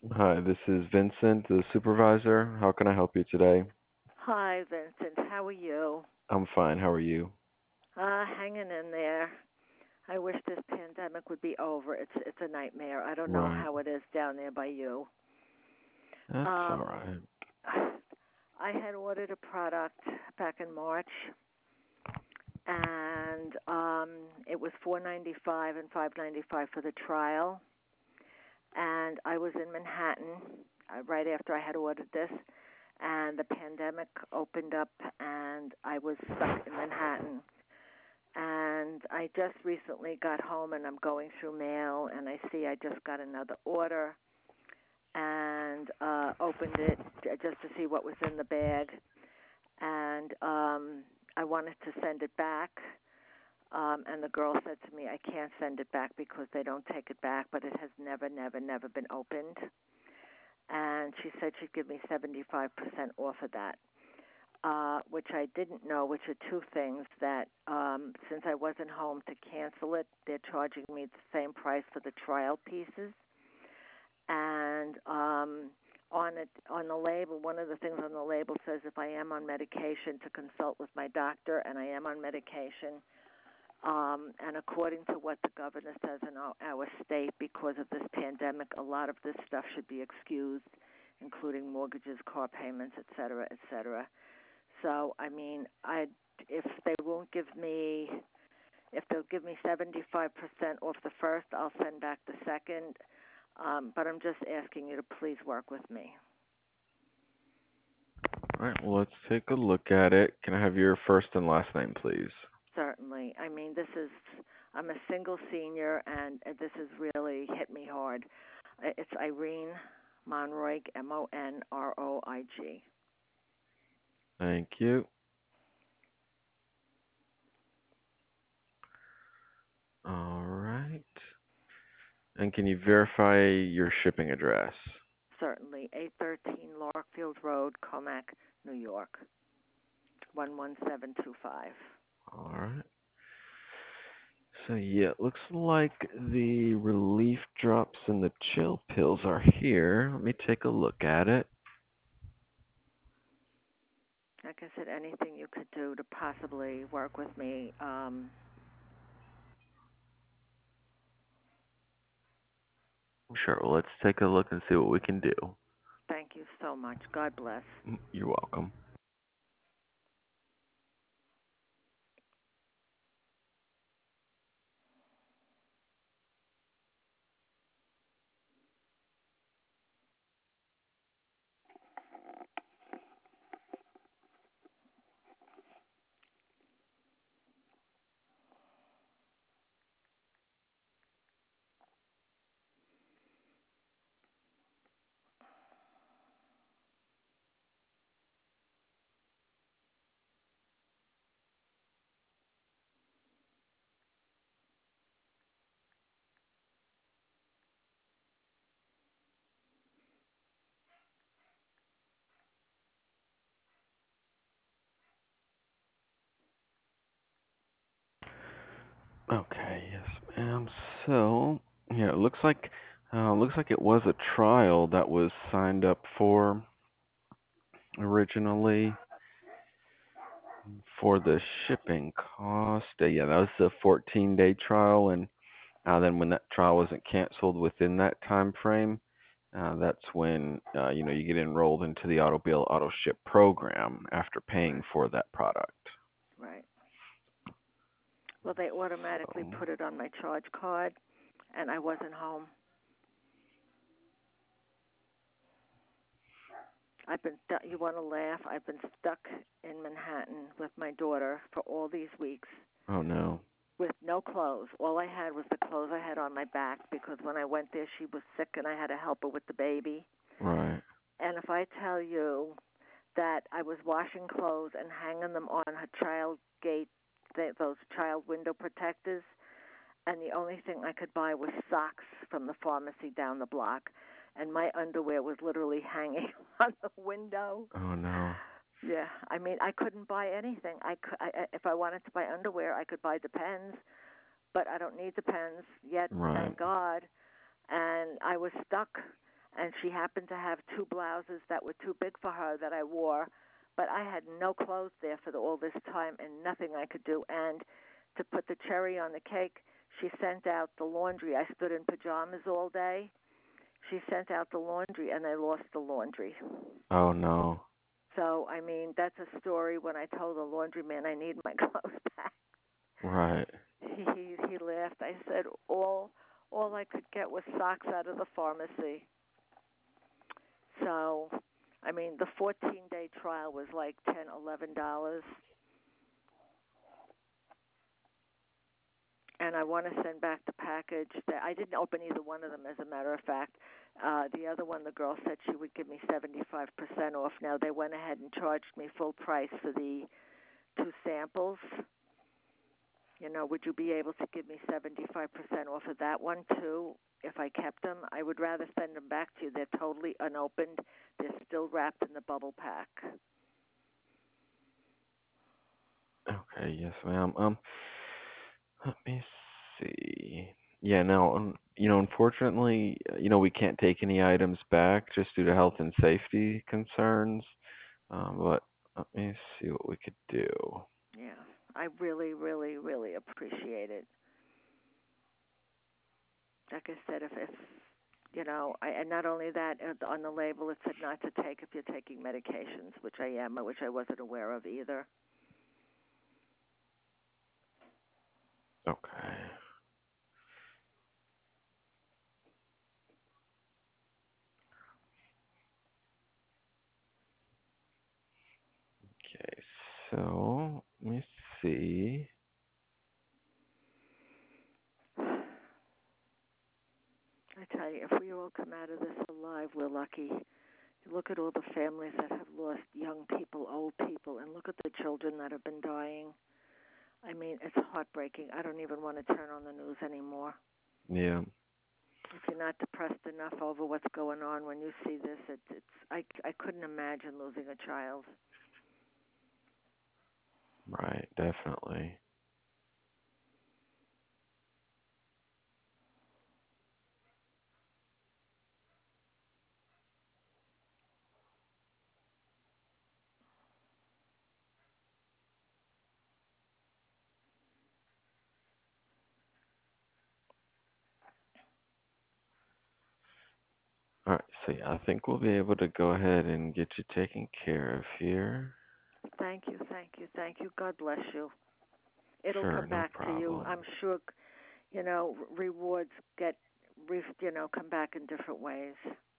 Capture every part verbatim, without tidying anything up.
Hi, this is Vincent, the supervisor. How can I help you today? Hi, Vincent. How are you? I'm fine. How are you? Uh, hanging in there. I wish this pandemic would be over. It's it's a nightmare. I don't know Right. how it is down there by you. That's all Um, right. I had ordered a product back in March, and um, it was four ninety five and five ninety five for the trial. And I was in Manhattan uh, right after I had ordered this, and the pandemic opened up, and I was stuck in Manhattan. And I just recently got home and I'm going through mail and I see I just got another order and uh opened it just to see what was in the bag and um I wanted to send it back um and the girl said to me I can't send it back because they don't take it back, but it has never never never been opened, and she said she'd give me seventy-five percent off of that. Uh, which I didn't know, which are two things that um, since I wasn't home to cancel it, they're charging me the same price for the trial pieces. And um, on it, on the label, one of the things on the label says if I am on medication to consult with my doctor, and I am on medication. Um, and according to what the governor says in our, our state, because of this pandemic, a lot of this stuff should be excused, including mortgages, car payments, et cetera, et cetera. So, I mean, I if they won't give me, if they'll give me seventy-five percent off the first, I'll send back the second. Um, but I'm just asking you to please work with me. All right, well, let's take a look at it. Can I have your first and last name, please? Certainly. I mean, this is, I'm a single senior, and this has really hit me hard. It's Irene Monroig, M O N R O I G. Thank you. All right. And can you verify your shipping address? Certainly. eight thirteen Larkfield Road, Comac, New York, one one seven two five. All right. So, yeah, it looks like the relief drops and the chill pills are here. Let me take a look at it. Like I said, anything you could do to possibly work with me. Um, Sure, well, let's take a look and see what we can do. thank you so much. God bless. Mm, You're welcome. Okay, yes, ma'am. So, yeah, it looks like uh, looks like it was a trial that was signed up for originally for the shipping cost. Uh, yeah, that was a fourteen-day trial, and uh, then when that trial wasn't canceled within that time frame, uh, that's when uh, you know you get enrolled into the auto bill auto ship program after paying Right, for that product. right. Well, they automatically So, put it on my charge card, and I wasn't home. I've been, stu- you want to laugh? I've been stuck in Manhattan with my daughter for all these weeks oh no, with no clothes. All I had was the clothes I had on my back because when I went there, she was sick and I had to help her with the baby. right. And if I tell you that I was washing clothes and hanging them on her child gate, th- those child window protectors, and the only thing I could buy was socks from the pharmacy down the block, and my underwear was literally hanging on the window. Oh no, Yeah, I mean, I couldn't buy anything. I, cou- I I- if I wanted to buy underwear, I could buy Depends, but I don't need Depends yet, right. thank God. And I was stuck, and she happened to have two blouses that were too big for her that I wore, but I had no clothes there for the, all this time and nothing I could do. And to put the cherry on the cake, she sent out the laundry. I stood in pajamas all day. She sent out the laundry, and I lost the laundry. Oh no. So, I mean, that's a story. When I told the laundryman I need my clothes back, Right. he he, he laughed. I said all all I could get was socks out of the pharmacy. So, I mean, the fourteen-day trial was like ten, eleven dollars, and I want to send back the package. That I didn't open either one of them, as a matter of fact. Uh, the other one, the girl said she would give me seventy-five percent off. Now they went ahead and charged me full price for the two samples. You know, would you be able to give me seventy-five percent off of that one too if I kept them? I would rather send them back to you. They're totally unopened. They're still wrapped in the bubble pack. Okay, yes, ma'am. Um, let me see. Yeah, no, um, you know, unfortunately, uh, you know, we can't take any items back just due to health and safety concerns. Um, but let me see what we could do. Yeah, I really, really, really appreciate it. Like I said, if, if you know, I, and not only that, uh, on the label it said not to take if you're taking medications, which I am, which I wasn't aware of either. Okay. Okay, so let me see. I tell you, if we all come out of this alive, we're lucky. Look at all the families that have lost young people, old people, and look at the children that have been dying. I mean, it's heartbreaking. I don't even want to turn on the news anymore. Yeah, If you're not depressed enough over what's going on when you see this, it's, it's I, I couldn't imagine losing a child. right, definitely. All right, so yeah, I think we'll be able to go ahead and get you taken care of here. Thank you, thank you, thank you. God bless you. It'll Sure, come no back to you. problem. I'm sure, you know, rewards get, you know, come back in different ways.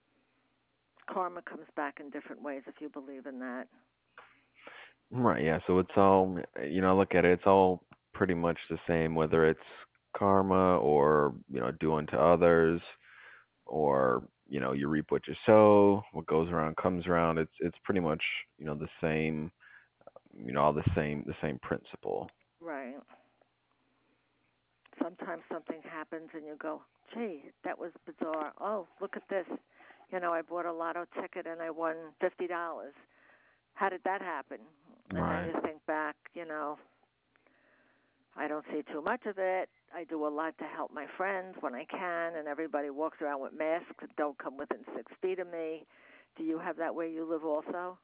Karma comes back in different ways if you believe in that. Right, yeah, so it's all, you know, look at it, it's all pretty much the same, whether it's karma or, you know, do unto others, or, you know, you reap what you sow, what goes around comes around. It's it's pretty much, you know, the same, you know, all the same the same principle. Right. Sometimes something happens and you go, gee, that was bizarre. Oh, look at this. You know, I bought a lotto ticket and I won fifty dollars. How did that happen? And then Right. you think back, you know, I don't see too much of it. I do a lot to help my friends when I can, and everybody walks around with masks and don't come within six feet of me. Do you have that where you live also?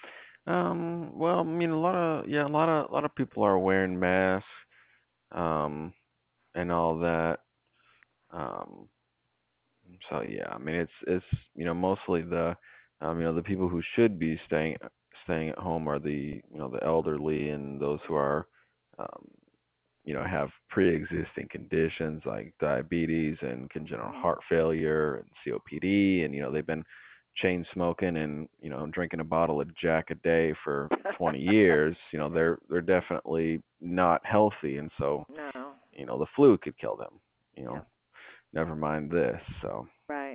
Um, well, I mean, a lot of yeah, a lot of a lot of people are wearing masks, um, and all that. Um, so yeah, I mean, it's it's you know mostly the, um, you know, the people who should be staying staying at home are the you know the elderly and those who are, um, you know, have pre-existing conditions like diabetes and congenital Mhm. heart failure and C O P D, and you know they've been chain smoking and you know drinking a bottle of Jack a day for twenty years. You know they're they're definitely not healthy, and so No. you know the flu could kill them. You Yeah. know, never mind this. So, Right.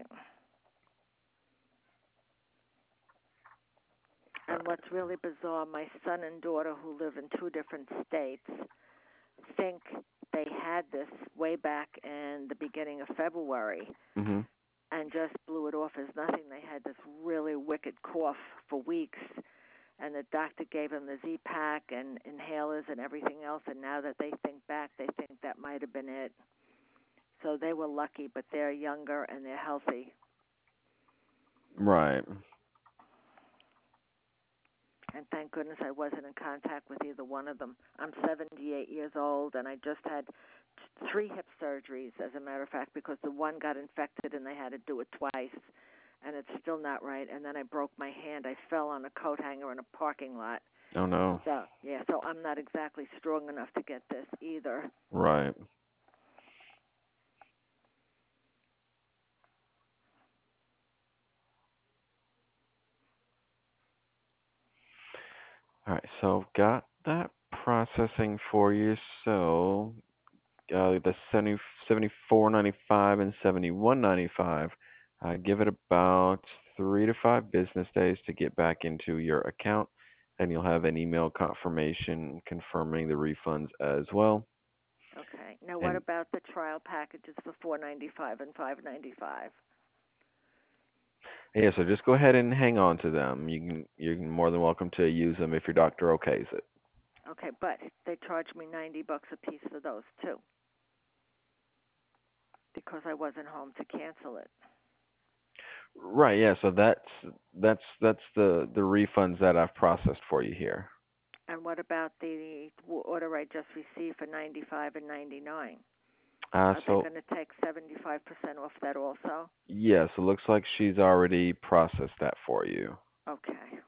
all And what's really bizarre, my son and daughter who live in two different states think they had this way back in the beginning of February right. Mhm. and just blew it off as nothing. They had this really wicked cough for weeks, and the doctor gave them the Z-Pack and inhalers and everything else, and now that they think back, they think that might have been it. So they were lucky, but they're younger and they're healthy. Right. And thank goodness I wasn't in contact with either one of them. I'm seventy-eight years old, and I just had t- three hip surgeries, as a matter of fact, because the one got infected and they had to do it twice, and it's still not right. And then I broke my hand. I fell on a coat hanger in a parking lot. Oh no. So, yeah, so I'm not exactly strong enough to get this either. Right. All right. So got that processing for you. So uh, the seventy seventy four ninety five and seventy one ninety five. Uh, give it about three to five business days to get back into your account, and you'll have an email confirmation confirming the refunds as well. Okay. Now, what And about the trial packages for four ninety-five and five ninety-five? yeah, so just go ahead and hang on to them. You can you're more than welcome to use them if your doctor okays it. Okay, but they charged me ninety bucks a piece for those too, because I wasn't home to cancel it. Right, yeah, so that's that's that's the the refunds that I've processed for you here. And what about the order I just received for ninety-five and ninety-nine? Uh Are they so going to take seventy-five percent off that also? yes, it looks like she's already processed that for you. Okay.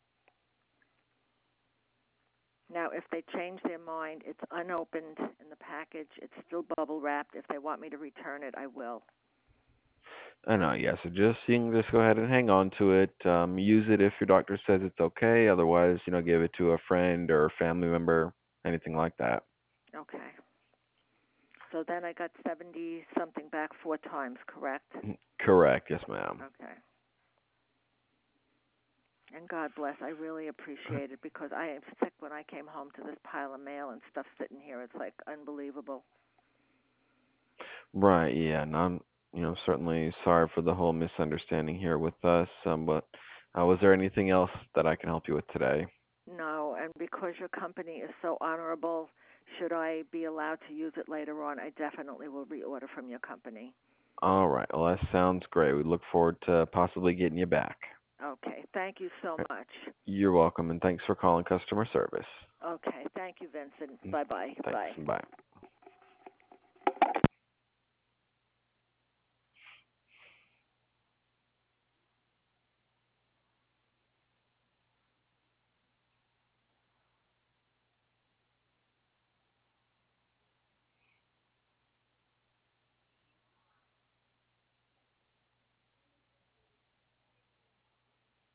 Now, if they change their mind, it's unopened in the package. It's still bubble wrapped. If they want me to return it, I will. I know, yeah, so just you can just go ahead and hang on to it. Um, use it if your doctor says it's okay. Otherwise, you know, give it to a friend or a family member, anything like that. Okay. So then I got seventy something back four times, correct? Correct, yes, ma'am. Okay. And God bless, I really appreciate it because I am sick when I came home to this pile of mail and stuff sitting here. It's like unbelievable. Right, yeah, and I'm, you know, certainly sorry for the whole misunderstanding here with us. Um, but uh, was there anything else that I can help you with today? No, and because your company is so honorable, should I be allowed to use it later on, I definitely will reorder from your company. All right, well, that sounds great. We look forward to possibly getting you back. Okay, thank you so All right, much. you're welcome, and thanks for calling customer service. Okay, thank you, Vincent. Mm, Bye-bye. thanks, Bye. bye.